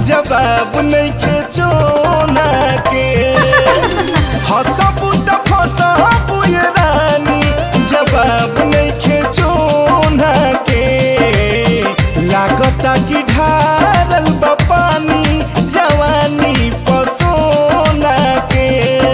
जवाब नइखे चोना के। हंसबू त फंसबू ये रानी, जवाब नइखे चोना के। लागता कि ढारल बा पानी जवानी पसोना के।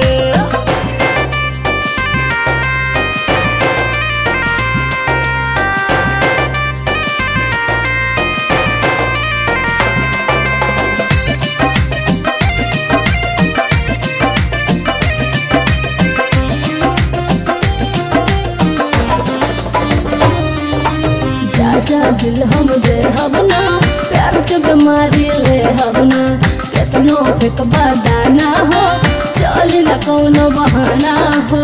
दिल हम दे हबना, प्यार के बीमारी ले हबना। केतनो फेंकबा दाना हो, चल न कौनो बहाना हो।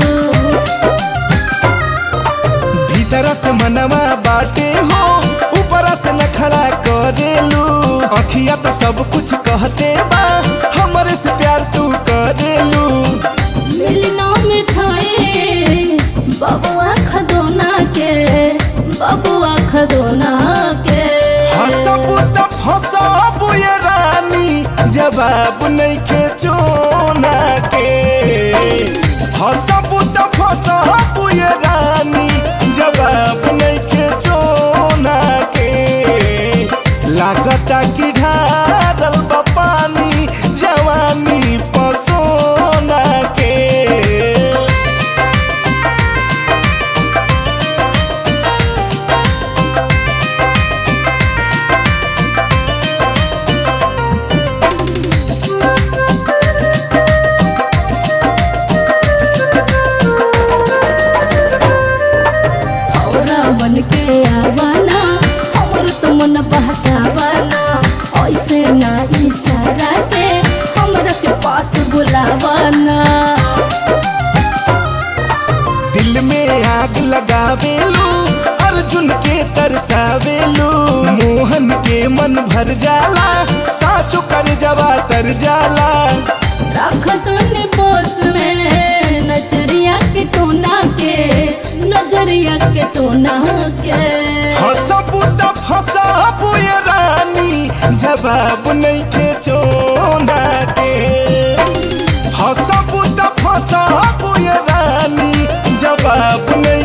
भीतर से मनवा बाटे हो, ऊपर से न खड़ा करेलू। अखिया तो सब कुछ कहते बा, हमरे से प्यार तू करेलू। मिलना मिठाई बबुआ खदोना के, बबुआ खदोना के। हंसबू त फंसबू ये रानी, जवाब नइखे चोना के। हंसबू त फंसबू ये रानी, जवाब नइखे चोना के। लागता कि ढारल बा पानी जवानी पसोना के। बन के आवाना, हमर तो मन बहकावाना। ऐसे ना इशारा से हमरा के पास बुलावाना। दिल में आग लगावेलू, अर्जुन के तरसावेलू। मोहन के मन भर जाला, साचो कर जवा तर जाला। राखत ने बोस में नजरिया के टोना के, नजरिया के टोना के। हंसबू त फंसबू ये रानी, जवाब नइखे चोना के। हंसबू त फंसबू ये रानी, जवाब नहीं